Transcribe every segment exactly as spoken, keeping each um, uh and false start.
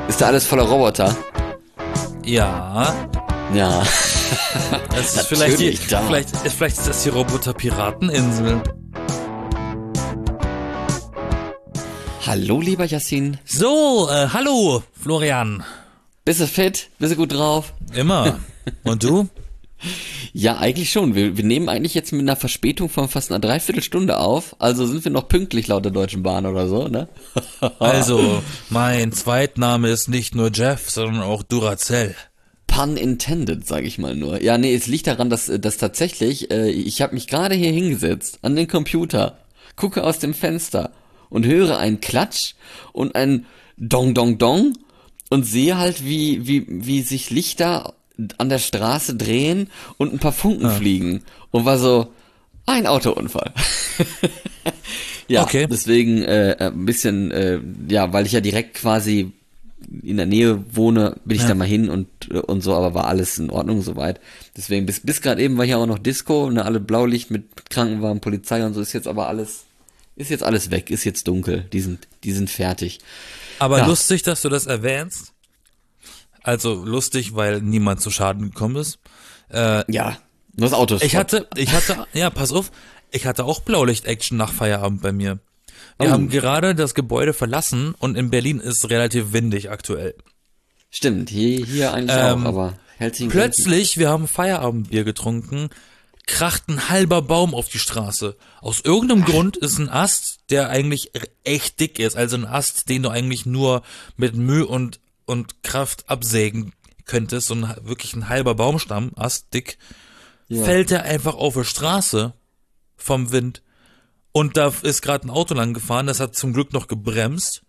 Ist da alles voller Roboter? Ja. Ja. Das ist vielleicht, die, da. vielleicht, vielleicht ist das die Roboter-Pirateninsel. Hallo, lieber Yassin. So, äh, hallo, Florian. Bist du fit? Bist du gut drauf? Immer. Und du? Ja, eigentlich schon. Wir, wir nehmen eigentlich jetzt mit einer Verspätung von fast einer Dreiviertelstunde auf. Also sind wir noch pünktlich laut der Deutschen Bahn oder so, ne? Also, mein Zweitname ist nicht nur Jeff, sondern auch Duracell. Pun intended, sage ich mal nur. Ja, nee, es liegt daran, dass, dass tatsächlich, äh, ich habe mich gerade hier hingesetzt an den Computer, gucke aus dem Fenster und höre einen Klatsch und ein Dong Dong Dong und sehe halt, wie, wie, wie sich Lichter an der Straße drehen und ein paar Funken ah. fliegen. Und war so, ein Autounfall. Ja, okay. Deswegen äh, ein bisschen, äh, ja, weil ich ja direkt quasi in der Nähe wohne, bin ich ja. da mal hin und und so, aber war alles in Ordnung soweit. Deswegen, bis bis gerade eben war hier auch noch Disco, ne, alle Blaulicht mit Krankenwagen, Polizei und so, ist jetzt aber alles, ist jetzt alles weg, ist jetzt dunkel, die sind, die sind fertig. Aber ja. Lustig, dass du das erwähnst. Also lustig, weil niemand zu Schaden gekommen ist. Äh, ja, nur das Auto ist Ich top. hatte, ich hatte, ja, pass auf, ich hatte auch Blaulicht-Action nach Feierabend bei mir. Wir Oh. haben gerade das Gebäude verlassen und in Berlin ist relativ windig aktuell. Stimmt, hier, hier eigentlich Ähm, auch, aber hält sich in Plötzlich, wir haben Feierabendbier getrunken, kracht ein halber Baum auf die Straße. Aus irgendeinem Grund ist ein Ast, der eigentlich echt dick ist, also ein Ast, den du eigentlich nur mit Mühe und, und Kraft absägen könntest, so ein, wirklich ein halber Baumstamm, Ast dick, Ja. fällt er einfach auf die Straße vom Wind. Und da ist gerade ein Auto lang gefahren, das hat zum Glück noch gebremst.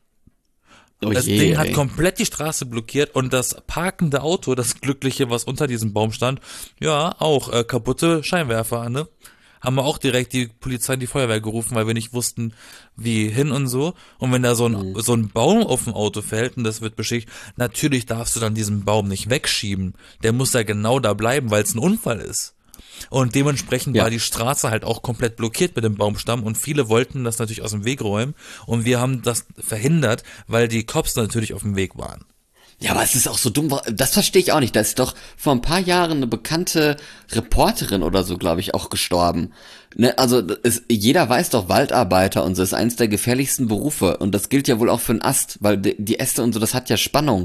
Oh Das je, Ding hat ey. komplett die Straße blockiert und das parkende Auto, das Glückliche, was unter diesem Baum stand, ja, auch äh, kaputte Scheinwerfer, ne? Haben wir auch direkt die Polizei und die Feuerwehr gerufen, weil wir nicht wussten, wie hin und so. Und wenn da so ein, Mhm. so ein Baum auf dem Auto fällt und das wird beschädigt, natürlich darfst du dann diesen Baum nicht wegschieben. Der muss da genau da bleiben, weil es ein Unfall ist. Und dementsprechend Ja. war die Straße halt auch komplett blockiert mit dem Baumstamm und viele wollten das natürlich aus dem Weg räumen und wir haben das verhindert, weil die Cops natürlich auf dem Weg waren. Ja, aber es ist auch so dumm, das verstehe ich auch nicht. Da ist doch vor ein paar Jahren eine bekannte Reporterin oder so, glaube ich, auch gestorben. Ne, also es, jeder weiß doch, Waldarbeiter und so ist eins der gefährlichsten Berufe. Und das gilt ja wohl auch für einen Ast, weil die, die Äste und so, das hat ja Spannung,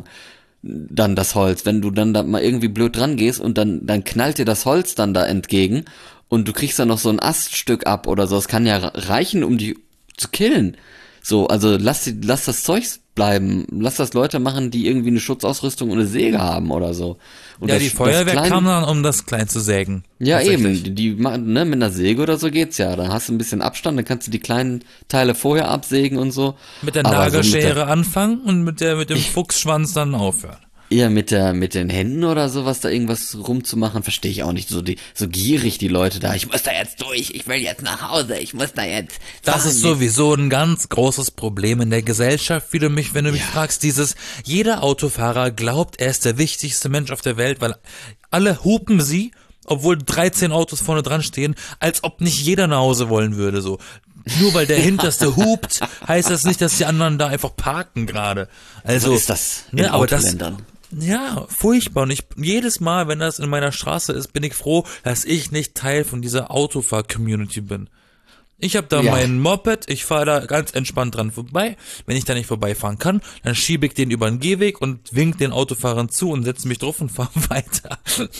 dann das Holz. Wenn du dann da mal irgendwie blöd dran gehst und dann, dann knallt dir das Holz dann da entgegen und du kriegst dann noch so ein Aststück ab oder so. Das kann ja reichen, um die zu killen. So, also lass, die, lass das Zeugs bleiben. Lass das Leute machen, die irgendwie eine Schutzausrüstung und eine Säge haben oder so. Und Ja, das, die Feuerwehr das klein, kam dann, um das klein zu sägen. Ja, Tatsächlich. eben. Die, die machen, ne, mit einer Säge oder so geht's ja. Dann hast du ein bisschen Abstand, dann kannst du die kleinen Teile vorher absägen und so. Mit der Aber so mit Nagelschere der- anfangen und mit der mit dem Fuchsschwanz dann aufhören. Ja, mit der, mit den Händen oder sowas da irgendwas rumzumachen, verstehe ich auch nicht. So die, so gierig die Leute da. Ich muss da jetzt durch, ich will jetzt nach Hause, ich muss da jetzt. Das fahren. ist sowieso ein ganz großes Problem in der Gesellschaft, wie du mich, wenn du mich Ja. fragst, dieses, jeder Autofahrer glaubt, er ist der wichtigste Mensch auf der Welt, weil alle hupen sie, obwohl dreizehn Autos vorne dran stehen, als ob nicht jeder nach Hause wollen würde, so. Nur weil der Hinterste hupt, heißt das nicht, dass die anderen da einfach parken gerade. Also, So ist das in ne, aber das, Autoländern. ja, furchtbar. Und ich, jedes Mal, wenn das in meiner Straße ist, bin ich froh, dass ich nicht Teil von dieser Autofahr-Community bin. Ich habe da Ja. mein Moped, ich fahre da ganz entspannt dran vorbei. Wenn ich da nicht vorbeifahren kann, dann schiebe ich den über den Gehweg und wink den Autofahrern zu und setze mich drauf und fahre weiter.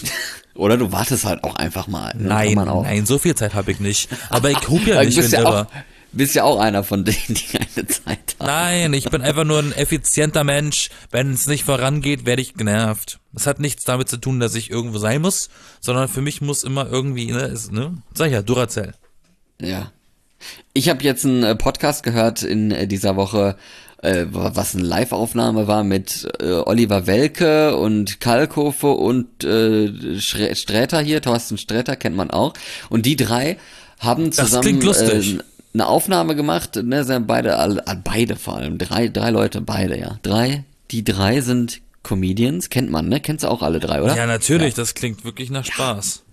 Oder du wartest halt auch einfach mal. Ne? Kann Nein, man auch. nein, so viel Zeit habe ich nicht. Aber ich hupe ja Du nicht, bist wenn ja, irre. auch, bist ja auch einer von denen, die keine Zeit haben. Nein, ich bin einfach nur ein effizienter Mensch. Wenn es nicht vorangeht, werde ich genervt. Das hat nichts damit zu tun, dass ich irgendwo sein muss, sondern für mich muss immer irgendwie, ne, ist, ne, sag ich ja, Duracell. Ja. Ich habe jetzt einen äh, Podcast gehört in äh, dieser Woche, äh, was eine Live-Aufnahme war mit äh, Oliver Welke und Kalkofe und äh, Schre- Sträter hier, Thorsten Sträter kennt man auch. Und die drei haben Das zusammen klingt lustig. Äh, eine Aufnahme gemacht, ne, sind beide, alle, beide vor allem, drei, drei Leute, beide, ja. Drei, die drei sind Comedians, kennt man, ne? Kennst du auch alle drei, oder? Ja, natürlich, das klingt wirklich nach Spaß.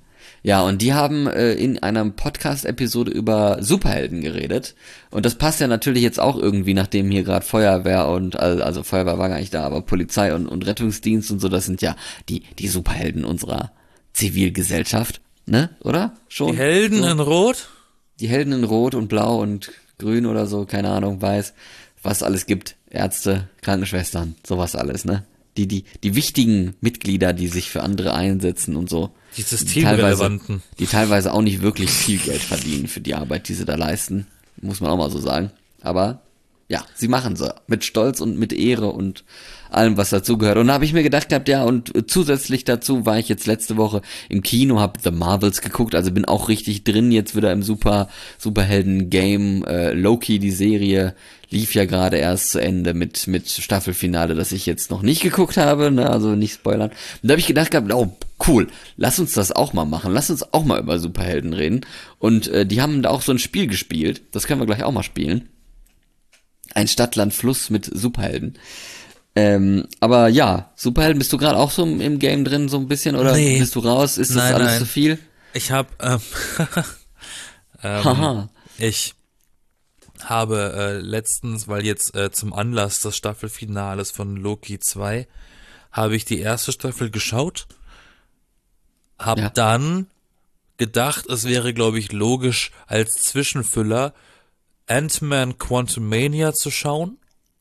Ja, und die haben äh, in einer Podcast-Episode über Superhelden geredet. Und das passt ja natürlich jetzt auch irgendwie, nachdem hier gerade Feuerwehr und, also Feuerwehr war gar nicht da, aber Polizei und, und Rettungsdienst und so, das sind ja die, die Superhelden unserer Zivilgesellschaft, ne, oder? Schon? Die Helden so? in Rot? Die Helden in Rot und Blau und Grün oder so, keine Ahnung, weiß, was alles gibt. Ärzte, Krankenschwestern, sowas alles, ne? Die, die, die wichtigen Mitglieder, die sich für andere einsetzen und so. Die teilweise, Systemrelevanten. die teilweise auch nicht wirklich viel Geld verdienen für die Arbeit, die sie da leisten. Muss man auch mal so sagen. Aber ja, sie machen sie. Mit Stolz und mit Ehre und allem, was dazugehört. Und da habe ich mir gedacht gehabt, ja, und zusätzlich dazu war ich jetzt letzte Woche im Kino, habe The Marvels geguckt, also bin auch richtig drin jetzt wieder im Super Superhelden-Game. Äh, Loki, die Serie, lief ja gerade erst zu Ende mit mit Staffelfinale, das ich jetzt noch nicht geguckt habe, ne, also nicht spoilern. Und da habe ich gedacht gehabt, oh, cool, lass uns das auch mal machen, lass uns auch mal über Superhelden reden. Und äh, die haben da auch so ein Spiel gespielt, das können wir gleich auch mal spielen. Ein Stadt-Land-Fluss mit Superhelden. Ähm, aber ja, Superhelden, bist du gerade auch so im, im Game drin, so ein bisschen, oder Nee. bist du raus? Ist das Nein, alles nein. zu viel? Ich habe, ähm, ähm, Haha. ich habe äh, letztens, weil jetzt äh, zum Anlass des Staffelfinales von Loki zwei, habe ich die erste Staffel geschaut, habe Ja. dann gedacht, es wäre, glaube ich, logisch, als Zwischenfüller Ant-Man Quantumania zu schauen,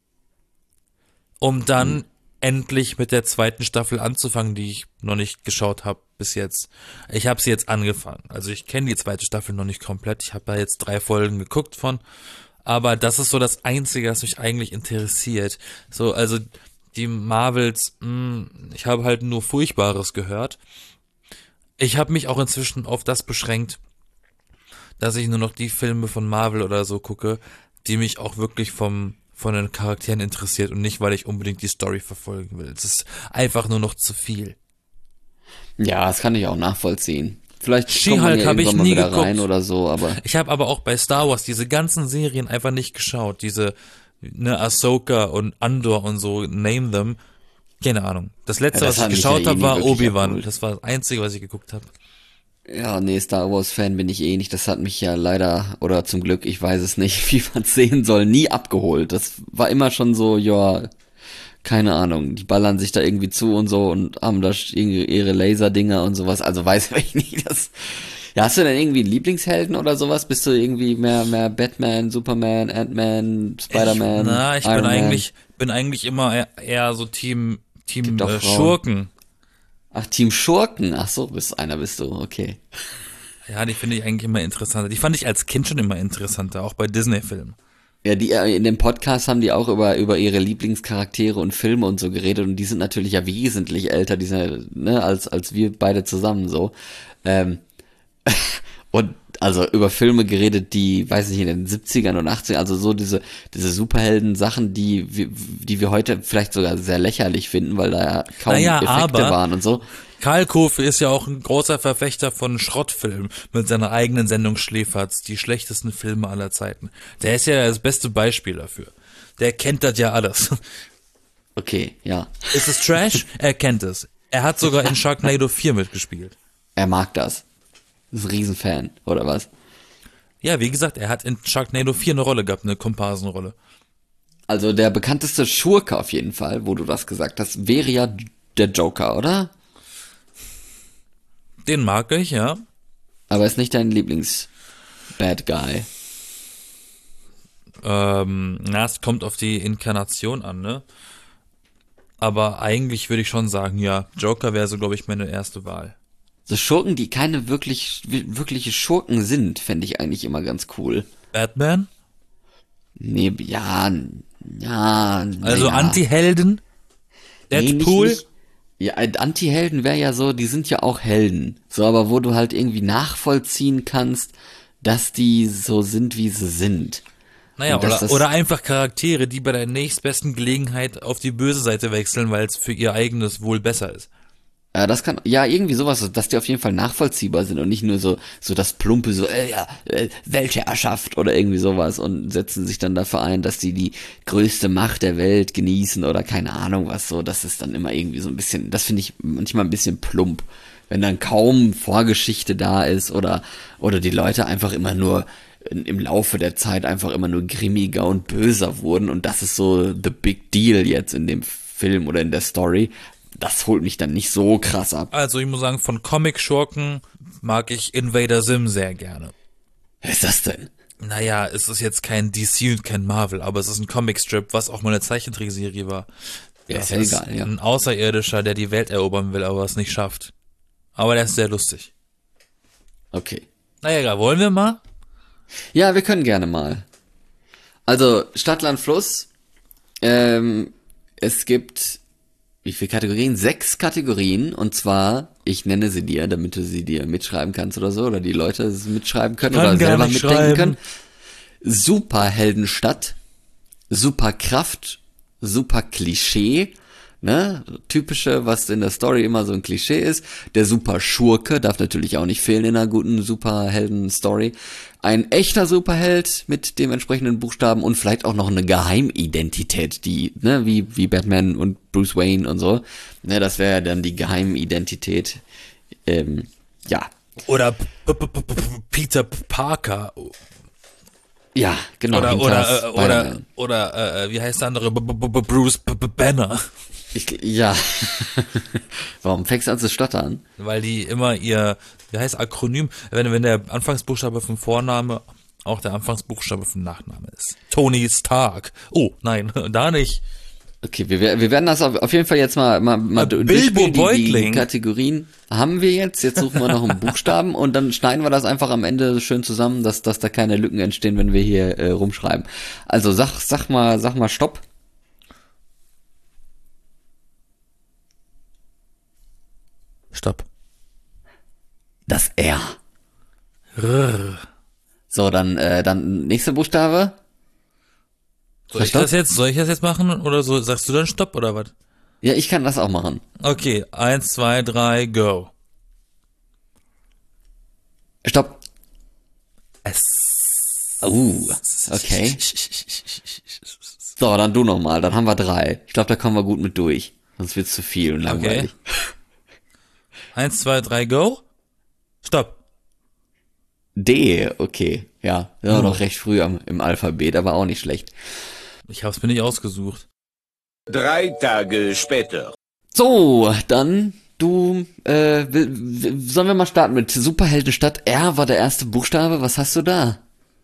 um dann Mhm. endlich mit der zweiten Staffel anzufangen, die ich noch nicht geschaut habe bis jetzt. Ich habe sie jetzt angefangen. Also ich kenne die zweite Staffel noch nicht komplett. Ich habe da jetzt drei Folgen geguckt von. Aber das ist so das Einzige, was mich eigentlich interessiert. So, also die Marvels, mh, ich habe halt nur Furchtbares gehört. Ich habe mich auch inzwischen auf das beschränkt, dass ich nur noch die Filme von Marvel oder so gucke, die mich auch wirklich vom von den Charakteren interessiert und nicht, weil ich unbedingt die Story verfolgen will. Es ist einfach nur noch zu viel. Ja, das kann ich auch nachvollziehen. Vielleicht She-Hulk kommt man ja hab ich irgendwann mal nie wieder geguckt. rein oder so, aber Ich habe aber auch bei Star Wars diese ganzen Serien einfach nicht geschaut. Diese, ne, Ahsoka und Andor und so, name them. Keine Ahnung. Das letzte, Ja, das was ich hat mich geschaut ja eh habe, nie war wirklich Obi-Wan. abgeholt. Das war das Einzige, was ich geguckt habe. ja, nee, Star Wars Fan bin ich eh nicht. Das hat mich ja leider, oder zum Glück, ich weiß es nicht, wie man es sehen soll, nie abgeholt. Das war immer schon so, ja, keine Ahnung, die ballern sich da irgendwie zu und so und haben da ihre, ihre Laserdinger und sowas. Also weiß ich nicht, das. Ja, hast du denn irgendwie einen Lieblingshelden oder sowas? Bist du irgendwie mehr mehr Batman, Superman, Ant-Man, Spider-Man, Ich, na, ich Iron bin Man? eigentlich, bin eigentlich immer eher, eher so Team, Team Gibt auch äh, Frauen. Schurken. Ach, Team Schurken. Ach so, bist einer bist du, okay. Ja, die finde ich eigentlich immer interessanter. Die fand ich als Kind schon immer interessanter, auch bei Disney-Filmen. Ja, die äh, in dem Podcast haben die auch über über ihre Lieblingscharaktere und Filme und so geredet und die sind natürlich ja wesentlich älter, die sind ja, ne, als als wir beide zusammen so. Ähm, und also über Filme geredet, die, weiß nicht, in den siebzigern und achtzigern, also so diese diese Superhelden-Sachen, die wir, die wir heute vielleicht sogar sehr lächerlich finden, weil da ja kaum Naja, Effekte aber- waren und so. Karl Kofe ist ja auch ein großer Verfechter von Schrottfilmen mit seiner eigenen Sendung Schläferz, die schlechtesten Filme aller Zeiten. Der ist ja das beste Beispiel dafür. Der kennt das ja alles. Okay, ja. Ist es Trash? Er kennt es. Er hat sogar in Sharknado vier mitgespielt. Er mag das. Ist ein Riesenfan, oder was? Ja, wie gesagt, er hat in Sharknado vier eine Rolle gehabt, eine Komparsenrolle. Also der bekannteste Schurke auf jeden Fall, wo du das gesagt hast, wäre ja der Joker, oder? Den mag ich, ja. Aber ist nicht dein Lieblings-Bad Guy. Ähm, na, es kommt auf die Inkarnation an, ne? Aber eigentlich würde ich schon sagen, ja, Joker wäre so, glaube ich, meine erste Wahl. So Schurken, die keine wirklich wirkliche Schurken sind, fände ich eigentlich immer ganz cool. Batman? Nee, ja, ja. Also naja. Anti-Helden? Nee, nicht- Deadpool? nicht- Ja, Anti-Helden wäre ja so, die sind ja auch Helden. So, aber wo du halt irgendwie nachvollziehen kannst, dass die so sind, wie sie sind. Naja, Und dass oder, das- oder einfach Charaktere, die bei der nächstbesten Gelegenheit auf die böse Seite wechseln, weil es für ihr eigenes Wohl besser ist. Ja, das kann, ja, irgendwie sowas, dass die auf jeden Fall nachvollziehbar sind und nicht nur so, so das plumpe, so, äh, ja, äh, Weltherrschaft oder irgendwie sowas und setzen sich dann dafür ein, dass die die größte Macht der Welt genießen oder keine Ahnung was so. Das ist dann immer irgendwie so ein bisschen, das finde ich manchmal ein bisschen plump, wenn dann kaum Vorgeschichte da ist oder, oder die Leute einfach immer nur in, im Laufe der Zeit einfach immer nur grimmiger und böser wurden und das ist so the big deal jetzt in dem Film oder in der Story. Das holt mich dann nicht so krass ab. Also ich muss sagen, von Comic-Schurken mag ich Invader Zim sehr gerne. Was ist das denn? Naja, es ist jetzt kein D C und kein Marvel, aber es ist ein Comicstrip, was auch mal eine Zeichentrickserie war. Ja, Das ist ja ist egal, ja. ein Außerirdischer, der die Welt erobern will, aber es nicht schafft. Aber der ist sehr lustig. Okay. Naja, egal, wollen wir mal? Ja, wir können gerne mal. Also, Stadt, Land, Fluss. Ähm, es gibt, wie viele Kategorien? Sechs Kategorien. Und zwar, ich nenne sie dir, damit du sie dir mitschreiben kannst oder so. Oder die Leute es mitschreiben können Kann oder gar selber nicht mitdenken schreiben. können. Superheldenstadt. Superkraft. Super Klischee. Ne? Typische, was in der Story immer so ein Klischee ist. Der Superschurke darf natürlich auch nicht fehlen in einer guten Superhelden-Story. Ein echter Superheld mit dem entsprechenden Buchstaben und vielleicht auch noch eine Geheimidentität, die, ne, wie, wie Batman und Bruce Wayne und so. Ne, das wäre ja dann die Geheimidentität. Ähm, ja. Oder P- P- P- P- Peter Parker. Ja, genau. Oder, hinter oder, äh, oder, Spider-Man. oder, äh, wie heißt der andere? B- B- B- Bruce B- B- Banner. Ich, ja. Warum fängst du an zu stottern? Weil die immer ihr, wie heißt Akronym, wenn, wenn der Anfangsbuchstabe vom Vorname auch der Anfangsbuchstabe vom Nachname ist. Tony Stark. Oh, nein, da nicht. Okay, wir, wir werden das auf, auf jeden Fall jetzt mal, mal, mal Äh, du- Bilbo durchspielen. Die, die Beutling. Kategorien haben wir jetzt. Jetzt suchen wir noch einen Buchstaben und dann schneiden wir das einfach am Ende schön zusammen, dass, dass da keine Lücken entstehen, wenn wir hier äh, rumschreiben. Also sag, sag mal, sag mal Stopp. Stopp. Das R. Rrr. So, dann, äh, dann nächster Buchstabe. Soll ich Stopp? das jetzt, soll ich das jetzt machen oder so? Sagst du dann Stopp oder was? Ja, ich kann das auch machen. Okay, eins, zwei, drei, go. Stopp. Es. Uh, okay. So, dann du nochmal. Dann haben wir drei. Ich glaube, da kommen wir gut mit durch. Sonst wird's zu viel und langweilig. Eins, zwei, drei, go. Stopp. D, okay. Ja, ja Oh. noch recht früh am, im Alphabet, aber auch nicht schlecht. Ich hab's mir nicht ausgesucht. Drei Tage später. So, dann du, äh, will, will, sollen wir mal starten mit Superheldenstadt? R war der erste Buchstabe. Was hast du da?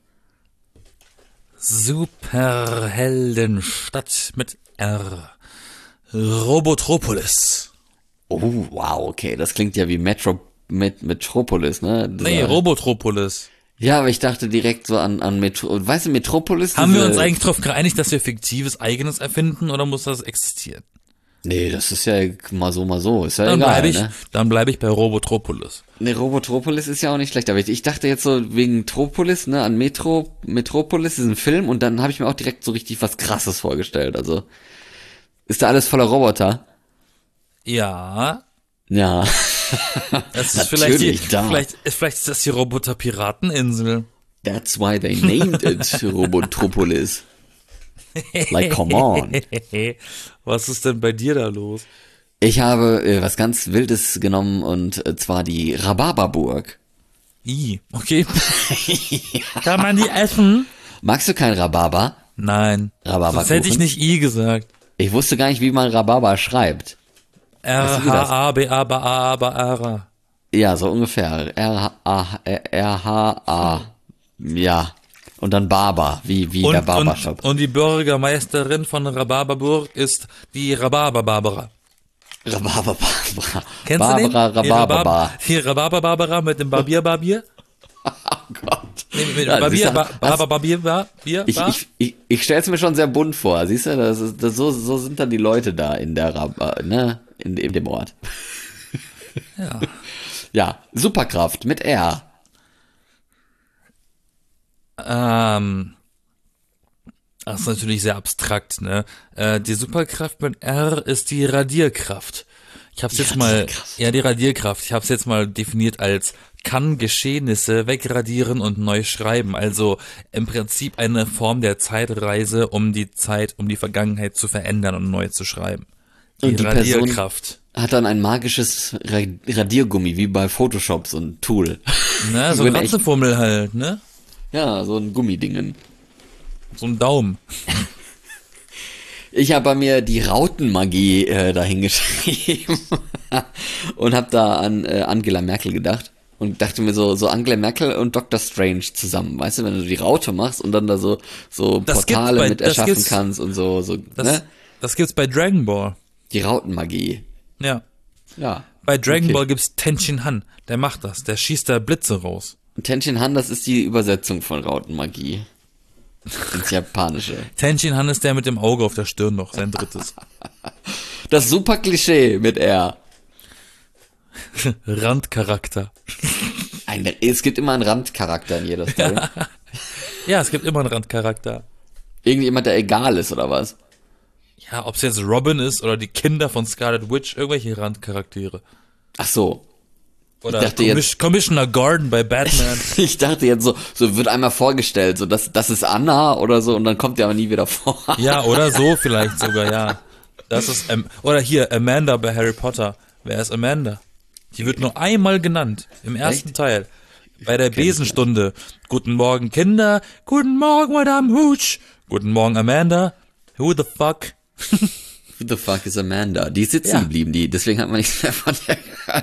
Superheldenstadt mit R. Robotropolis. Oh, wow, okay. Das klingt ja wie Metro, Met, Metropolis, ne? Nee, Dieser- Robotropolis. Ja, aber ich dachte direkt so an, an Metro, weißt du, Metropolis? Haben wir diese- uns eigentlich darauf geeinigt, dass wir fiktives eigenes erfinden oder muss das existieren? Nee, das ist ja mal so, mal so. Ist ja Dann egal, bleibe ich, ne? dann bleibe ich bei Robotropolis. Ne, Robotropolis ist ja auch nicht schlecht, aber ich, ich dachte jetzt so wegen Tropolis, ne, an Metro, Metropolis ist ein Film und dann habe ich mir auch direkt so richtig was Krasses vorgestellt, also ist da alles voller Roboter? Ja, Ja. das ist vielleicht, die, Natürlich, da. vielleicht, vielleicht ist das die Roboter-Pirateninsel. That's why they named it Robotropolis. Like, come on. Was ist denn bei dir da los? Ich habe äh, was ganz Wildes genommen und äh, zwar die Rhabarberburg. I, okay. Kann man die essen? Magst du kein Rhabarber? Nein. Rhabarberkuchen? Sonst hätte ich nicht I gesagt. Ich wusste gar nicht, wie man Rhabarber schreibt. R, du, wie das- H, A, B, A, B, A, B, R. Ja, so ungefähr. R, A, R, H, A. Ja. Und dann Barber, wie, wie der Und, Barbershop. und, und die Bürgermeisterin von Rhabarberburg ist die Rhabarber-Barbara. Rhabarber-Barbara. Kennst Barbara, du den? Die Rhabarber. Rhabarber- Die Rhabarber-Barbara mit dem Barbier-Barbier? Oh Gott. Nee, mit Ja, Barbier, siehst du, Ba- das- Barber, Barbier, Bar, Bier, Ich, Bar? ich, ich, ich stelle es mir schon sehr bunt vor, siehst du, das ist, das, so, so sind dann die Leute da in der, Rab- ne, in, in dem Ort. Ja. Ja, Superkraft mit R. Ähm, das ist natürlich sehr abstrakt, ne? Äh, die Superkraft mit R ist die Radierkraft. Ich hab's Die jetzt mal, Radierkraft. ja, die Radierkraft, ich hab's jetzt mal definiert als kann Geschehnisse wegradieren und neu schreiben. Also im Prinzip eine Form der Zeitreise, um die Zeit, um die Vergangenheit zu verändern und neu zu schreiben. Die, Und die Person- Radierkraft. Hat dann ein magisches Ra- Radiergummi, wie bei Photoshop, so ein Tool. Ne, so Ich eine bin echt- Rattenfummel halt, ne? Ja, so ein Gummidingen. So ein Daumen. Ich habe bei mir die Rautenmagie äh, dahingeschrieben und habe da an äh, Angela Merkel gedacht und dachte mir so, so Angela Merkel und Doctor Strange zusammen, weißt du, wenn du die Raute machst und dann da so so Das gibt's Portale bei- mit das erschaffen gibt's- kannst und so, so Das, ne? das gibt's bei Dragon Ball. Die Rautenmagie. Ja. Ja. Bei Dragon Okay. Ball gibt's Tenshin Han. Der macht das. Der schießt da Blitze raus. Tenshin Han, das ist die Übersetzung von Rautenmagie ins Japanische. Tenshin Han ist der mit dem Auge auf der Stirn noch, sein drittes. Das super Klischee mit R. Randcharakter. Ein, es gibt immer einen Randcharakter in jeder Story. Ja, es gibt immer einen Randcharakter. Irgendjemand, der egal ist, oder was? Ja, ob's jetzt Robin ist oder die Kinder von Scarlet Witch, irgendwelche Randcharaktere. Ach so. Oder dachte Commis- jetzt- Commissioner Gordon bei Batman. Ich dachte jetzt so, so wird einmal vorgestellt, so das, das ist Anna oder so und dann kommt der aber nie wieder vor. Ja, oder so vielleicht sogar, ja. Das ist, ähm, oder hier, Amanda bei Harry Potter. Wer ist Amanda? Die wird nur einmal genannt, im ersten Echt? Teil. Bei der Kenn ich Besenstunde. Guten Morgen, Kinder. Guten Morgen, Madame Hooch. Guten Morgen, Amanda. Who the fuck? Who the fuck is Amanda? Die ist sitzen Ja. geblieben, die, deswegen hat man nichts mehr von der gehört.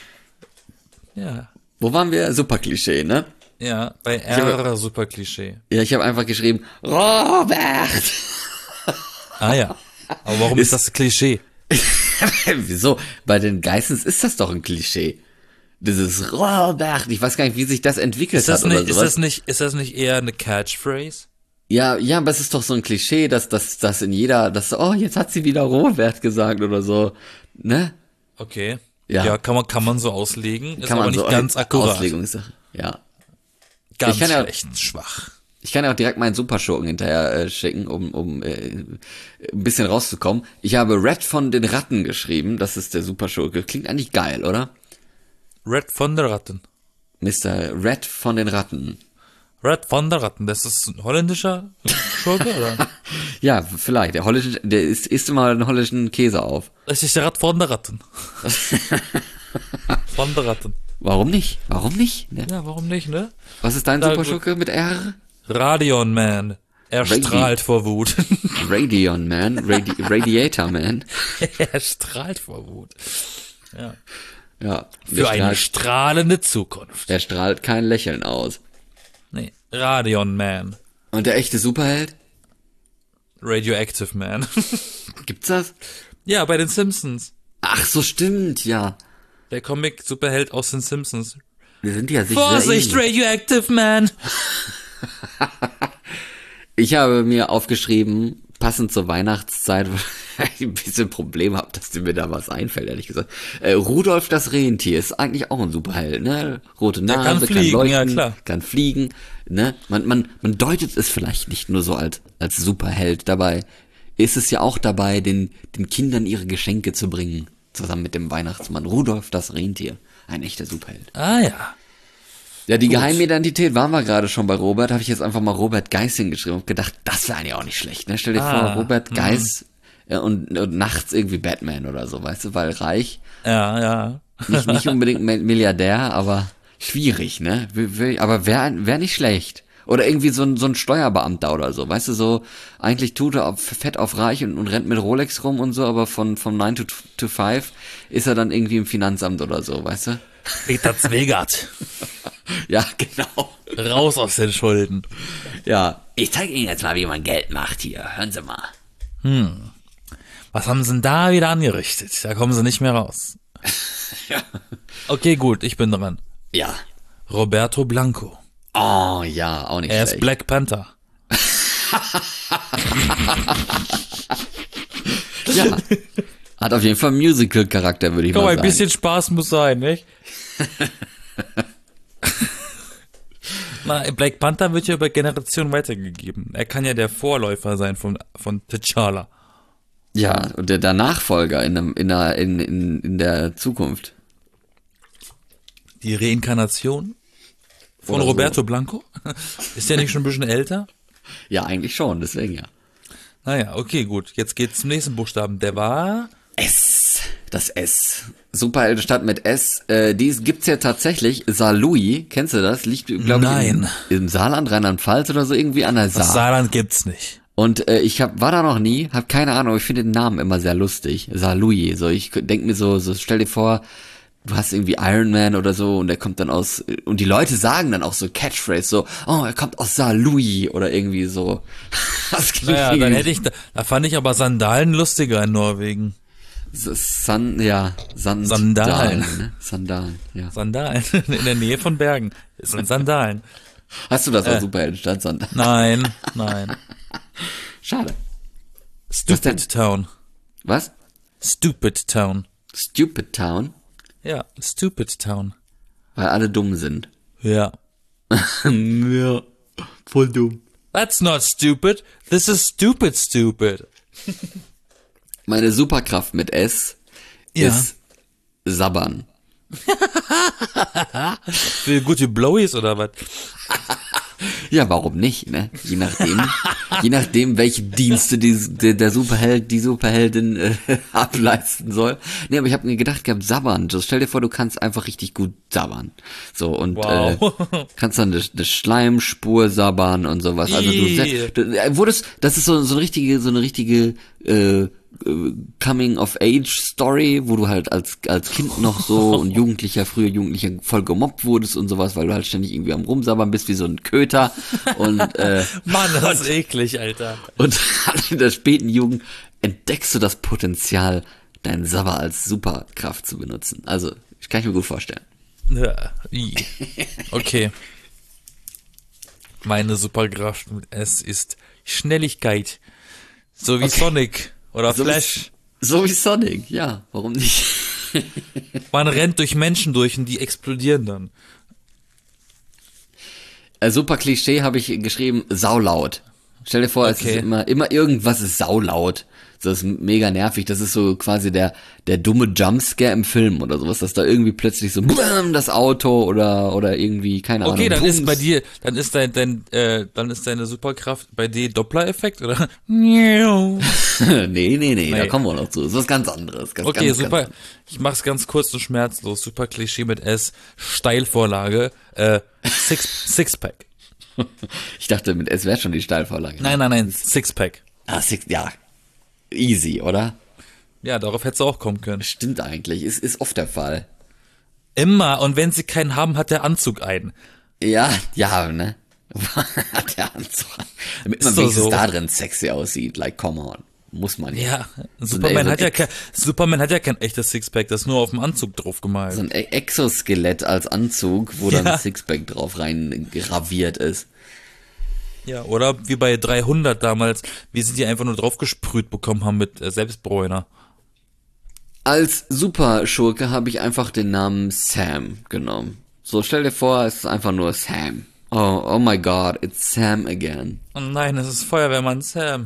Ja. Wo waren wir? Super Klischee, ne? Ja, bei habe- R, super Klischee. Ja, ich habe einfach geschrieben, Robert! Ah ja. Aber warum ist das Klischee? Wieso? Bei den Geissens ist das doch ein Klischee. Dieses Robert, ich weiß gar nicht, wie sich das entwickelt Ist das hat oder nicht, ist sowas. das nicht, ist das nicht eher eine Catchphrase? Ja, ja, aber es ist doch so ein Klischee, dass dass dass in jeder, dass oh, jetzt hat sie wieder Robert gesagt oder so, ne? Okay. Ja. Ja, kann man, kann man so auslegen. Ist Kann aber man nicht so ganz akkurat. Auslegungssache. Ja. Ganz Ich kann ja- schlecht, schwach. Ich kann ja auch direkt meinen Superschurken hinterher äh, schicken, um, um äh, ein bisschen rauszukommen. Ich habe Red von den Ratten geschrieben, das ist der Superschurke. Klingt eigentlich geil, oder? Red von der Ratten. Mister Red von den Ratten. Red von der Ratten, das ist ein holländischer Schurke, oder? Ja, vielleicht. Der holländische, der isst, isst immer einen holländischen Käse auf. Das ist der Rat von der Ratten. Von der Ratten. Warum nicht? Warum nicht? Ne? Ja, warum nicht, ne? Was ist dein Da- Superschurke mit R? Radion Man. Er Radi- strahlt vor Wut. Radion Man, Radi Radiator Man. Er strahlt vor Wut. Ja. Ja. Für der eine strahlt, strahlende Zukunft. der strahlt kein Lächeln aus. Nee, Radion Man. Und der echte Superheld? Radioactive Man. Gibt's das? Ja, bei den Simpsons. Ach, so stimmt, ja. Der Comic-Superheld aus den Simpsons. Wir sind ja sich Vorsicht, sehr ähnlich. Radioactive Man! Ich habe mir aufgeschrieben, passend zur Weihnachtszeit, weil ich ein bisschen Problem habe, dass mir da was einfällt, ehrlich gesagt. Äh, Rudolf das Rentier ist eigentlich auch ein Superheld, ne? Rote Der Nase, kann fliegen, leuchten, ja, klar. kann fliegen, ne? Man, man, man deutet es vielleicht nicht nur so als, als Superheld dabei. Ist es ja auch dabei, den, den Kindern ihre Geschenke zu bringen, zusammen mit dem Weihnachtsmann. Rudolf das Rentier, ein echter Superheld. Ah ja. Ja, die Geheimidentität waren wir gerade schon bei Robert, habe ich jetzt einfach mal Robert Geiss hingeschrieben und gedacht, das wäre eigentlich auch nicht schlecht, ne? Stell dir Ah, vor, Robert Geiss äh, und, und nachts irgendwie Batman oder so, weißt du, weil reich, Ja, ja. nicht, nicht unbedingt Mi- Milliardär, aber schwierig, ne? Will- will- Aber wäre wär nicht schlecht. Oder irgendwie so ein, so ein Steuerbeamter oder so, weißt du, so, eigentlich tut er auf, fett auf reich und, und rennt mit Rolex rum und so, aber von, vom nine to, to five ist er dann irgendwie im Finanzamt oder so, weißt du? Peter Zwegert. Ja, genau. Raus aus den Schulden. Ja. Ich zeige Ihnen jetzt mal, wie man Geld macht hier. Hören Sie mal. Was haben sie denn da wieder angerichtet? Da kommen sie nicht mehr raus. Okay, gut, ich bin dran. Ja. Roberto Blanco. Oh, ja, auch nicht Er ist schlecht. Black Panther. Ja. Hat auf jeden Fall Musical-Charakter, würde ich Komm, mal ein sagen. bisschen Spaß muss sein, nicht? Na, Black Panther wird ja über Generationen weitergegeben. Er kann ja der Vorläufer sein von, von T'Challa. Ja, und der, der Nachfolger in, einem, in, der, in, in, in der Zukunft. Die Reinkarnation von Oder so. Roberto Blanco? Ist der nicht schon ein bisschen älter? Ja, eigentlich schon, deswegen ja. Naja, okay, gut. Jetzt geht's zum nächsten Buchstaben. Der war... S. Das S. Superheldenstadt mit S. Äh, die gibt's ja tatsächlich. Saarlouis, kennst du das? Liegt, glaube ich, Nein. im, im Saarland, Rheinland-Pfalz oder so irgendwie an der Saar. Das Saarland gibt's nicht. Und äh, ich hab, war da noch nie, hab keine Ahnung, aber ich finde den Namen immer sehr lustig. Saarlouis. So, ich denk mir so, so, stell dir vor, du hast irgendwie Iron Man oder so und der kommt dann aus, und die Leute sagen dann auch so Catchphrase, so, oh, er kommt aus Saarlouis oder irgendwie so. Das klingt Naja, dann irgendwie- hätte ich, da, da fand ich aber Sandalen lustiger in Norwegen. San, ja, Sand Sandalen. Ne? Sandalen, ja. Sandalen, in der Nähe von Bergen. Das sind Sandalen. Hast du das Äh. als Superheldenstadt, Sandalen? Nein, nein. Schade. denn? Stupid Town. Was? Stupid Town. Stupid Town? Ja, Stupid Town. Weil alle dumm sind. Ja. Ja, voll dumm. That's not stupid. This is stupid stupid. Meine Superkraft mit S Ja. ist Sabbern. Für gute Blowies oder was? Ja, warum nicht, ne? Je nachdem, je nachdem, welche Dienste die, der, der Superheld, die Superheldin äh, ableisten soll. Nee, aber ich habe mir gedacht gehabt, sabbern. So, stell dir vor, du kannst einfach richtig gut sabbern. So, und Wow. äh, kannst dann eine, eine Schleimspur sabbern und sowas. Also du, Ih. du äh, wurdest, das ist so, so eine richtige, so eine richtige äh, Coming-of-Age-Story, wo du halt als als Kind noch so und Jugendlicher, früher Jugendlicher voll gemobbt wurdest und sowas, weil du halt ständig irgendwie am Rumsabbern bist wie so ein Köter und äh, Mann, das ist eklig, Alter. und in der späten Jugend entdeckst du das Potenzial, deinen Sabber als Superkraft zu benutzen. Also, ich kann ich mir gut vorstellen. Ja, i. Okay. Meine Superkraft mit S ist Schnelligkeit. So wie Okay. Sonic oder So Flash. Wie, so wie Sonic, ja, warum nicht? Man rennt durch Menschen durch und die explodieren dann. Äh, super Klischee habe ich geschrieben, saulaut. Stell dir vor, es Okay. ist immer, immer irgendwas ist saulaut. Das ist mega nervig. Das ist so quasi der, der dumme Jumpscare im Film oder sowas, dass da irgendwie plötzlich so bam, das Auto oder, oder irgendwie, keine Ahnung. Okay, dann ist Bums. bei dir, dann ist dein, dein äh, dann ist deine Superkraft bei dir Doppler-Effekt, oder? Okay, nee, nee, nee, da Nee. kommen wir noch zu. Das ist was ganz anderes. Ganz, ganz, super. Ganz, Ich mach's ganz kurz und schmerzlos. Super Klischee mit S. Steilvorlage. Äh, Six, Sixpack. ich dachte, mit S wäre schon die Steilvorlage. Nein, nein, nein, Sixpack. Ah, six, ja. Easy, oder? Ja, darauf hättest du auch kommen können. Stimmt eigentlich. Ist, ist oft der Fall. Immer. Und wenn sie keinen haben, hat der Anzug einen. Ja, ja, ne? Hat der Anzug. Damit man Ist doch wenigstens so. da drin sexy aussieht. Like, come on. Muss man Ja, So Superman ein- hat ja kein, Superman hat ja kein echtes Sixpack, das ist nur auf dem Anzug drauf gemalt. So ein E- Exoskelett als Anzug, wo Ja. dann ein Sixpack drauf rein graviert ist. Ja, oder wie bei dreihundert damals, wie sie die einfach nur draufgesprüht bekommen haben mit äh, Selbstbräuner. Als Superschurke habe ich einfach den Namen Sam genommen. So, stell dir vor, es ist einfach nur Sam. Oh, oh my God, it's Sam again. Oh nein, es ist Feuerwehrmann Sam.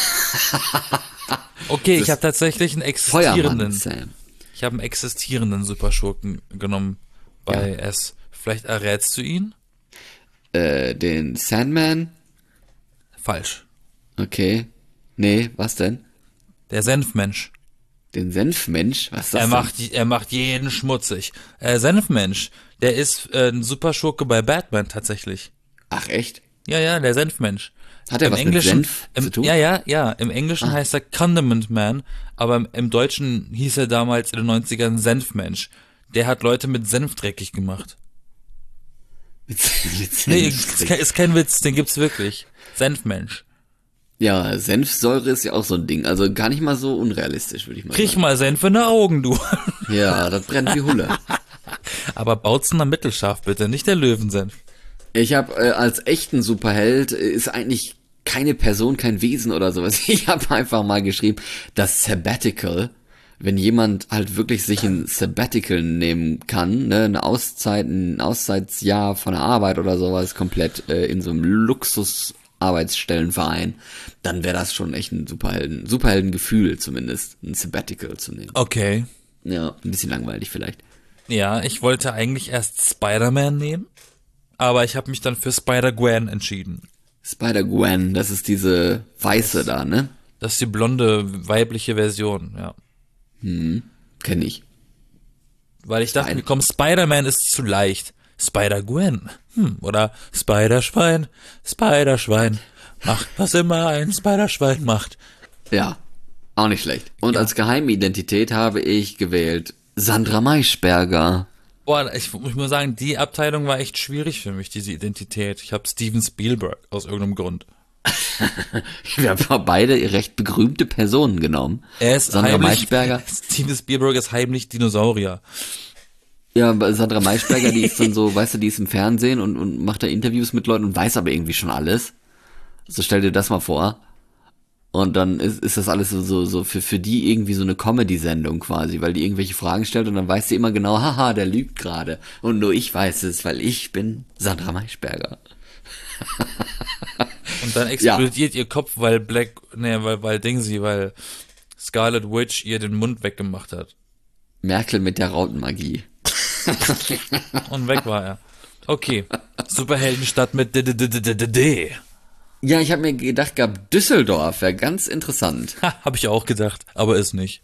Okay, ich habe tatsächlich einen Feuermann existierenden, Sam. ich habe einen existierenden Superschurken genommen bei S. Vielleicht errätst du ihn? Äh, den Sandman? Falsch. Okay. Nee, was denn? Der Senfmensch. Den Senfmensch? Was ist das Er denn? macht, er macht jeden schmutzig. Äh, Senfmensch, der ist äh, ein Superschurke bei Batman tatsächlich. Ach, echt? Ja, ja, der Senfmensch. Hat er Im was mit Englischen, Senf im, zu tun? Ja, ja, ja. Im Englischen heißt er Condiment Man, aber im, im Deutschen hieß er damals in den neunzigern Senfmensch. Der hat Leute mit Senf dreckig gemacht. Mit, mit Nee, Senf. ist kein, ist kein Witz, den gibt's wirklich. Senfmensch. Ja, Senfsäure ist ja auch so ein Ding. Also gar nicht mal so unrealistisch, würde ich mal Krieg sagen. mal Senf in die Augen, du. Ja, das brennt wie Hulle. Aber Bautzener mittelscharf bitte, nicht der Löwensenf. Ich habe äh, als echten Superheld äh, ist eigentlich keine Person, kein Wesen oder sowas. Ich habe einfach mal geschrieben, das Sabbatical, wenn jemand halt wirklich sich ein Sabbatical nehmen kann, ne, eine Auszeit, ein Auszeitsjahr von der Arbeit oder sowas, komplett äh, in so einem Luxus Arbeitsstellenverein, dann wäre das schon echt ein Superhelden, Superheldengefühl zumindest, ein Sabbatical zu nehmen. Okay. Ja, ein bisschen langweilig vielleicht. Ja, ich wollte eigentlich erst Spider-Man nehmen, aber ich habe mich dann für Spider-Gwen entschieden. Spider-Gwen, das ist diese weiße da, ne? Das ist die blonde weibliche Version, ja. Hm, kenn ich. Weil ich dachte Spider- mir, komm, Spider-Man ist zu leicht. Spider-Gwen. Hm, oder Spider-Schwein. Spider-Schwein. Macht, was immer ein Spider-Schwein macht. Ja, auch nicht schlecht. Und Ja. als Geheimidentität habe ich gewählt Sandra Maischberger. Boah, ich, ich muss sagen, die Abteilung war echt schwierig für mich, diese Identität. Ich habe Steven Spielberg aus irgendeinem Grund. Wir haben beide recht berühmte Personen genommen. Er ist Sandra heimlich, Maischberger. Steven Spielberg ist heimlich Dinosaurier. Ja, aber Sandra Maischberger, die ist dann so, weißt du, die ist im Fernsehen und, und macht da Interviews mit Leuten und weiß aber irgendwie schon alles. So stell dir das mal vor. Und dann ist, ist das alles so, so, so für, für die irgendwie so eine Comedy-Sendung quasi, weil die irgendwelche Fragen stellt und dann weiß sie immer genau, haha, der lügt gerade. Und nur ich weiß es, weil ich bin Sandra Maischberger. Und dann explodiert ihr Kopf, weil Black, ne, weil, weil Dingsy, weil Scarlet Witch ihr den Mund weggemacht hat. Merkel mit der Rautenmagie. Und weg war er. Okay. Superheldenstadt mit D D D D D D D. Ja, ich habe mir gedacht gehabt, Düsseldorf wäre ganz interessant. Ha, hab ich auch gedacht, aber ist nicht.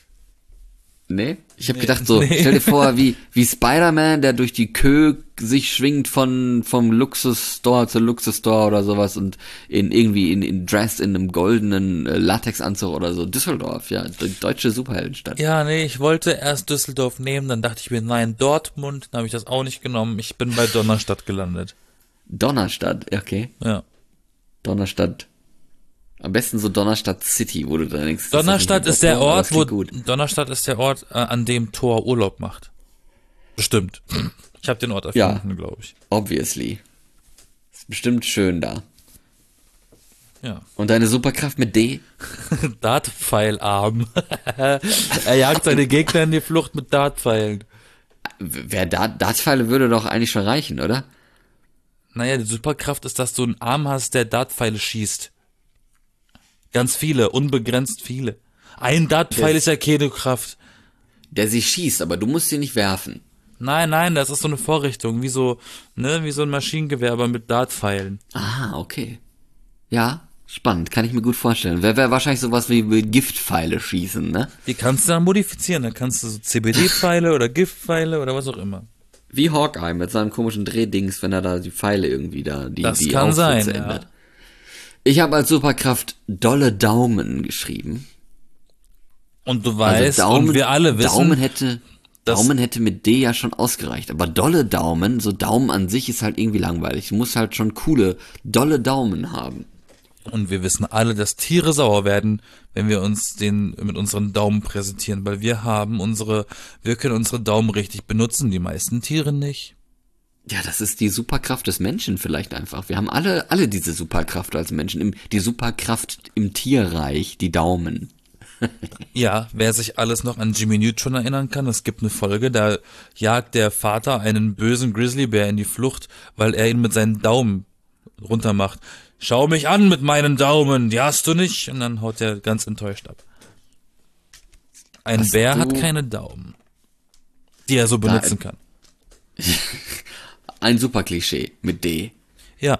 Nee? Ich habe Nee, gedacht so, nee. stell dir vor, wie wie Spider-Man, der durch die Kö sich schwingt von vom Luxusstore zu Luxusstore oder sowas und in irgendwie in, in dressed in einem goldenen äh, Latexanzug oder so. Düsseldorf, ja, de- deutsche Superheldenstadt. Ja, nee, ich wollte erst Düsseldorf nehmen, dann dachte ich mir, nein, Dortmund, dann habe ich das auch nicht genommen. Ich bin bei Donnerstadt gelandet. Donnerstadt, okay. Ja. Donnerstadt. Am besten so Donnerstadt City, wo du dann denkst. das Donnerstadt nicht ist der Boston, aber Ort, das wo klingt gut. Donnerstadt ist der Ort, äh, an dem Thor Urlaub macht. Bestimmt. Ich habe den Ort Ja. erfunden, glaube ich. Obviously. Ist bestimmt schön da. Ja. Und deine Superkraft mit D? Dartpfeilarm. Er jagt seine Gegner in die Flucht mit Dartpfeilen. Wer da, Dartpfeile würde doch eigentlich schon reichen, oder? Naja, die Superkraft ist, dass du einen Arm hast, der Dartpfeile schießt. Ganz viele, unbegrenzt viele. Ein Dartpfeil Das- ist ja keine Kraft. Der sie schießt, aber du musst sie nicht werfen. Nein, nein, das ist so eine Vorrichtung, wie so, ne, wie so ein Maschinengewehr, aber mit Dartpfeilen. Ah, okay. Ja, spannend, kann ich mir gut vorstellen. Wäre wär wahrscheinlich sowas wie mit Giftpfeile schießen, ne? Die kannst du dann modifizieren, dann kannst du so C B D-Pfeile oder Giftpfeile oder was auch immer. Wie Hawkeye mit seinem komischen Drehdings, wenn er da die Pfeile irgendwie da, die, Das die kann Aufsätze sein, ja. ändert. Ich habe als Superkraft dolle Daumen geschrieben. Und du weißt, Also Daumen, und wir alle wissen, Daumen hätte, dass- Daumen hätte mit D ja schon ausgereicht. Aber dolle Daumen, so Daumen an sich ist halt irgendwie langweilig. Du musst halt schon coole, dolle Daumen haben. und wir wissen alle, dass Tiere sauer werden, wenn wir uns den mit unseren Daumen präsentieren, weil wir haben unsere, wir können unsere Daumen richtig benutzen, die meisten Tiere nicht. Ja, das ist die Superkraft des Menschen vielleicht einfach. Wir haben alle, alle diese Superkraft als Menschen. Im, die Superkraft im Tierreich, die Daumen. Ja, wer sich alles noch an Jimmy Neutron erinnern kann, es gibt eine Folge, da jagt der Vater einen bösen Grizzlybär in die Flucht, weil er ihn mit seinen Daumen runter macht. Schau mich an mit meinen Daumen, die hast du nicht. Und dann haut er ganz enttäuscht ab. Ein Hast Bär du- hat keine Daumen, die er so benutzen kann. Ein Superklischee mit D. Ja,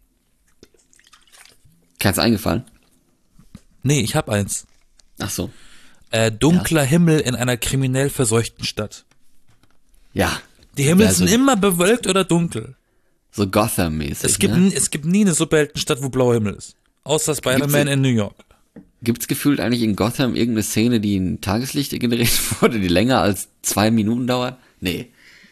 Keins eingefallen? nee, ich hab eins. Ach so. Äh, dunkler Himmel in einer kriminell verseuchten Stadt. Ja. Die Himmel Wär sind so, immer bewölkt oder dunkel. so Gotham-mäßig. Es gibt, ne? nie- es gibt nie eine Superheldenstadt, wo blauer Himmel ist. Außer Spider-Man Gibt's- in New York. Gibt's gefühlt eigentlich in Gotham irgendeine Szene, die in Tageslicht generiert wurde, die länger als zwei Minuten dauert? Nee.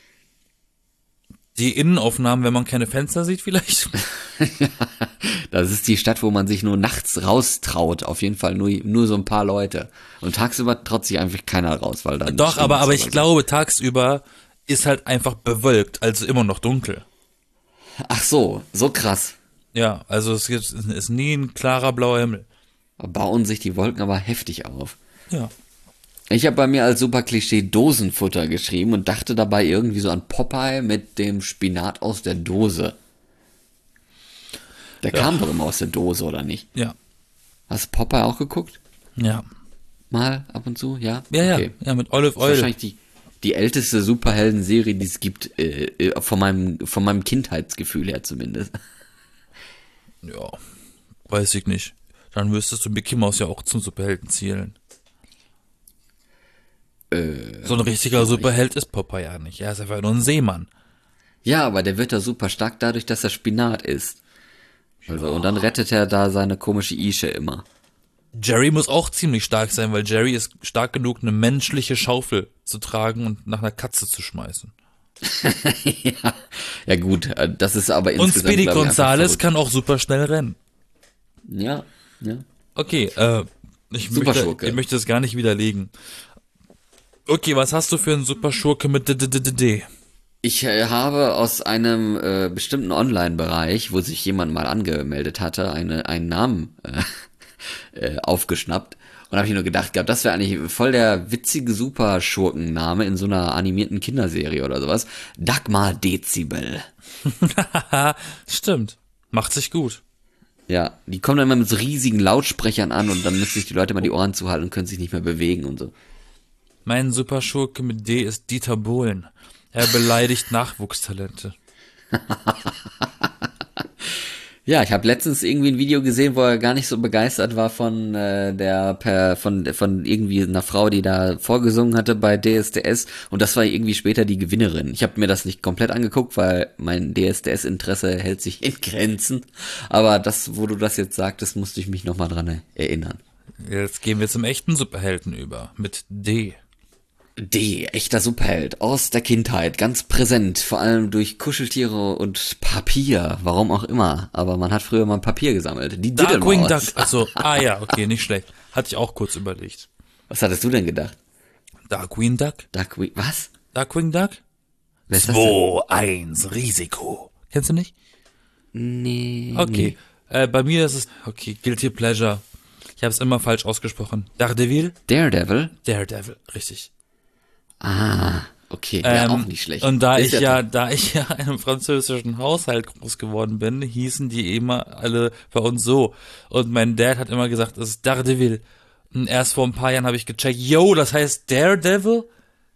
Die Innenaufnahmen, wenn man keine Fenster sieht, vielleicht. Das ist die Stadt, wo man sich nur nachts raustraut. Auf jeden Fall nur, nur so ein paar Leute. Und tagsüber traut sich einfach keiner raus, weil dann. Doch, aber, stinkt's aber ich oder so. glaube, tagsüber ist halt einfach bewölkt, also immer noch dunkel. Ach so, so krass. Ja, also es gibt, es ist nie ein klarer blauer Himmel. Bauen sich die Wolken aber heftig auf. Ja. Ich habe bei mir als super Klischee Dosenfutter geschrieben und dachte dabei irgendwie so an Popeye mit dem Spinat aus der Dose. Der kam doch immer aus der Dose, oder nicht? Ja. Hast du Popeye auch geguckt? Ja. Mal ab und zu, ja? Ja, Okay. ja. Ja, mit Olive Das ist Oil. wahrscheinlich die, die älteste Superhelden-Serie, die es gibt, äh, äh, von meinem, von meinem Kindheitsgefühl her zumindest. Ja. Weiß ich nicht. Dann müsstest du Mickey Mouse ja auch zum Superhelden zählen. Äh, So ein richtiger Superheld ist Popeye ja nicht. Er ist einfach nur ein Seemann. ja, aber der wird da super stark dadurch, dass er Spinat isst. Also, und dann rettet er da seine komische Ische immer. Jerry muss auch ziemlich stark sein, weil Jerry ist stark genug, eine menschliche Schaufel zu tragen und nach einer Katze zu schmeißen. ja. ja gut, äh, das ist aber Und insgesamt, Speedy glaub ich, einfach Gonzales verrückt. kann auch super schnell rennen. Ja, ja. Okay, äh, ich möchte, Superschurke. ich möchte es gar nicht widerlegen. Okay, was hast du für einen Superschurke mit D D D D D? Ich äh, habe aus einem äh, bestimmten Online-Bereich, wo sich jemand mal angemeldet hatte, eine, einen Namen äh, äh, aufgeschnappt. Und habe ich nur gedacht gehabt, das wäre eigentlich voll der witzige Superschurkenname in so einer animierten Kinderserie oder sowas. Dagmar Dezibel. Stimmt. Macht sich gut. Ja, die kommen dann immer mit so riesigen Lautsprechern an und dann müssen sich die Leute mal die Ohren zuhalten und können sich nicht mehr bewegen und so. Mein Superschurke mit D ist Dieter Bohlen. Er beleidigt Nachwuchstalente. Ja, ich habe letztens irgendwie ein Video gesehen, wo er gar nicht so begeistert war von äh, der per von von irgendwie einer Frau, die da vorgesungen hatte bei D S D S und das war irgendwie später die Gewinnerin. Ich habe mir das nicht komplett angeguckt, weil mein D S D S-Interesse hält sich in Grenzen. Aber das, wo du das jetzt sagtest, musste ich mich nochmal dran erinnern. Jetzt gehen wir zum echten Superhelden über. Mit D. D, echter Superheld aus der Kindheit, ganz präsent, vor allem durch Kuscheltiere und Papier, warum auch immer. Aber man hat früher mal Papier gesammelt. Die Darkwing Duck. Diddlemaus. Achso, ah ja, okay, nicht schlecht. Hatte ich auch kurz überlegt. Was hattest du denn gedacht? Darkwing Duck? Darkwing, was? Darkwing Duck? Wer ist das denn? zwei, eins, Risiko. Kennst du nicht? Nee. Okay. Äh, bei mir ist es, okay, Guilty Pleasure. Ich habe es immer falsch ausgesprochen. Daredevil? Daredevil? Daredevil, richtig. Ah, okay, ja, Ähm, auch nicht schlecht. Und da Ist ich ja, toll. da ich ja in einem französischen Haushalt groß geworden bin, hießen die immer alle bei uns so. Und mein Dad hat immer gesagt, das ist Daredevil. Und erst vor ein paar Jahren habe ich gecheckt, yo, das heißt Daredevil?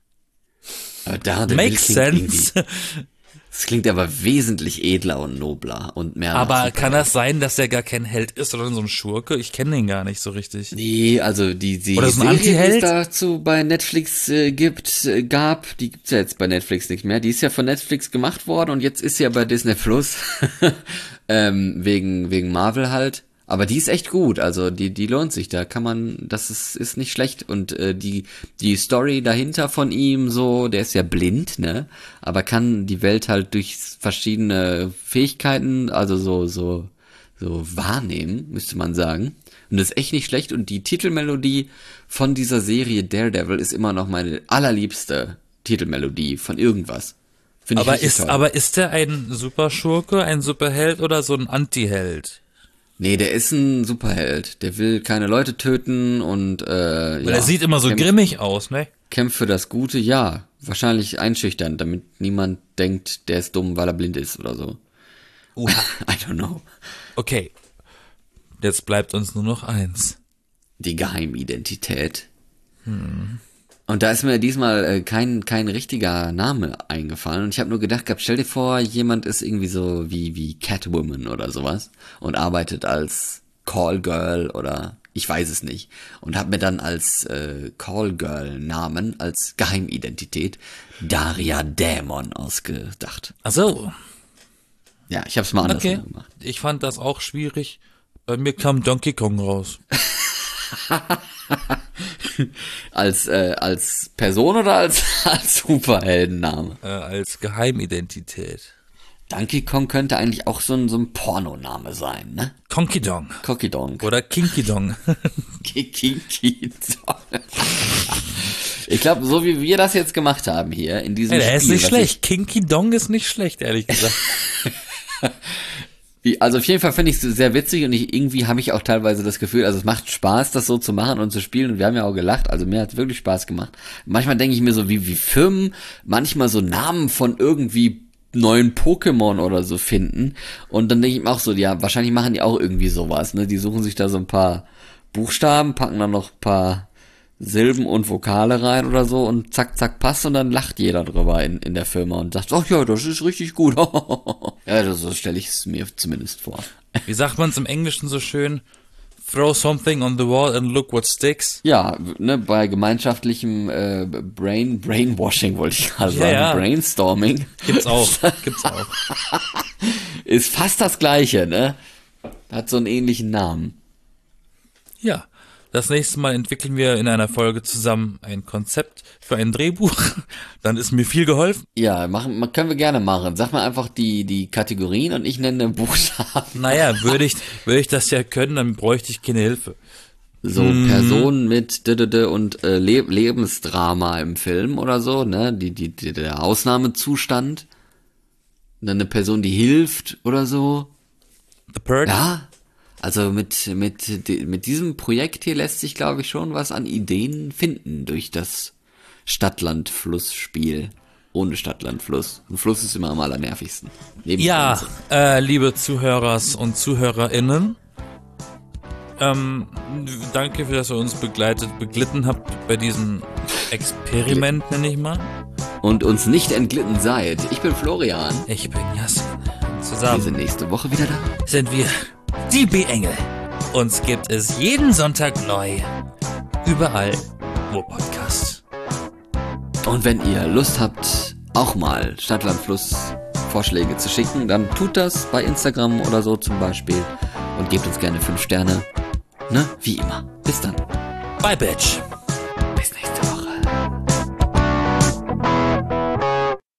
Aber Daredevil Makes klingt irgendwie- sense. Das klingt aber wesentlich edler und nobler und mehr. nach Aber Superheld. kann das sein, dass der gar kein Held ist, sondern so ein Schurke? Ich kenne den gar nicht so richtig. Nee, also die, die Oder so ein Serie, die es Antiheld? dazu bei Netflix äh, gibt, äh, gab, die gibt's ja jetzt bei Netflix nicht mehr. Die ist ja von Netflix gemacht worden und jetzt ist sie ja bei Disney Plus. ähm, wegen, wegen Marvel halt. Aber die ist echt gut, also die, die lohnt sich, da kann man, das ist, ist nicht schlecht. Und äh, die, die Story dahinter von ihm, so, der ist ja blind, ne? Aber kann die Welt halt durch verschiedene Fähigkeiten, also so, so, so wahrnehmen, müsste man sagen. Und das ist echt nicht schlecht. Und die Titelmelodie von dieser Serie Daredevil ist immer noch meine allerliebste Titelmelodie von irgendwas. Finde ich Aber richtig ist, toll. aber ist der ein Superschurke, ein Superheld oder so ein Antiheld? Nee, der ist ein Superheld. Der will keine Leute töten und äh, Weil ja, er sieht immer so kämpft, grimmig aus, ne? kämpft für das Gute, ja. Wahrscheinlich einschüchternd, damit niemand denkt, der ist dumm, weil er blind ist oder so. Uh. I don't know. Okay. Jetzt bleibt uns nur noch eins. Die Geheimidentität. Und da ist mir diesmal äh, kein kein richtiger Name eingefallen. Und ich habe nur gedacht gehabt, stell dir vor, jemand ist irgendwie so wie wie Catwoman oder sowas und arbeitet als Callgirl oder ich weiß es nicht. Und habe mir dann als äh, Callgirl-Namen, als Geheimidentität Daria Dämon ausgedacht. Ach so. Ja, ich habe es mal anders Okay. gemacht. Ich fand das auch schwierig. Bei mir kam Donkey Kong raus. Als äh, als Person oder als als Superheldenname? Äh, als Geheimidentität. Donkey Kong könnte eigentlich auch so ein so ein Pornoname sein, ne? Conky Dong. Cocky Donk. Oder Kinky Dong. Kinky Dong. Ich glaube, so wie wir das jetzt gemacht haben hier in diesem Ey, der Spiel. ist nicht was schlecht. Kinky Dong ist nicht schlecht, ehrlich gesagt. Ich, wie, also auf jeden Fall finde ich es sehr witzig und ich, irgendwie habe ich auch teilweise das Gefühl, also es macht Spaß, das so zu machen und zu spielen und wir haben ja auch gelacht, also mir hat es wirklich Spaß gemacht. Manchmal denke ich mir so, wie, wie Firmen manchmal so Namen von irgendwie neuen Pokémon oder so finden. Und dann denke ich mir auch so, ja, wahrscheinlich machen die auch irgendwie sowas, ne? Die suchen sich da so ein paar Buchstaben, packen dann noch ein paar Silben und Vokale rein oder so und zack, zack, passt und dann lacht jeder drüber in, in der Firma und sagt, ach ja, das ist richtig gut. Ja, so stelle ich es mir zumindest vor. Wie sagt man es im Englischen so schön? Throw something on the wall and look what sticks. Ja, ne, bei gemeinschaftlichem äh, Brain, Brainwashing wollte ich gerade Ja, sagen, ja. Brainstorming. Gibt's auch, gibt's auch. Ist fast das Gleiche, ne? Hat so einen ähnlichen Namen. Ja, das nächste Mal entwickeln wir in einer Folge zusammen ein Konzept für ein Drehbuch. Dann ist mir viel geholfen. Ja, machen, ma- können wir gerne machen. Sag mal einfach die, die Kategorien und ich nenne Buchstaben. Naja, würde ich, würde ich das ja können, dann bräuchte ich keine Hilfe. So, Personen mit d -d -d und äh, Le Lebensdrama im Film oder so, ne? Die, die, die, der Ausnahmezustand. Und dann eine Person, die hilft oder so. The Purge? Ja, also mit, mit, di- mit diesem Projekt hier lässt sich, glaube ich, schon was an Ideen finden durch das Stadt-Land-Fluss-Spiel. Ohne Stadt-Land-Fluss. Ein Fluss ist immer am allernervigsten. Neben Ja, Grenze. äh, liebe Zuhörers und ZuhörerInnen, ähm, danke für, dass ihr uns begleitet, beglitten habt bei diesem Experiment, nenne ich mal. Und uns nicht entglitten seid. Ich bin Florian. Ich bin Jasmin. Wir Zusammen sind nächste Woche wieder da. sind wir die B-Engel. Uns gibt es jeden Sonntag neu. Überall, wo Podcast. Und wenn ihr Lust habt, auch mal Stadtlandfluss Vorschläge zu schicken, dann tut das bei Instagram oder so zum Beispiel und gebt uns gerne fünf Sterne. Ne? Wie immer. Bis dann. Bye, Bitch.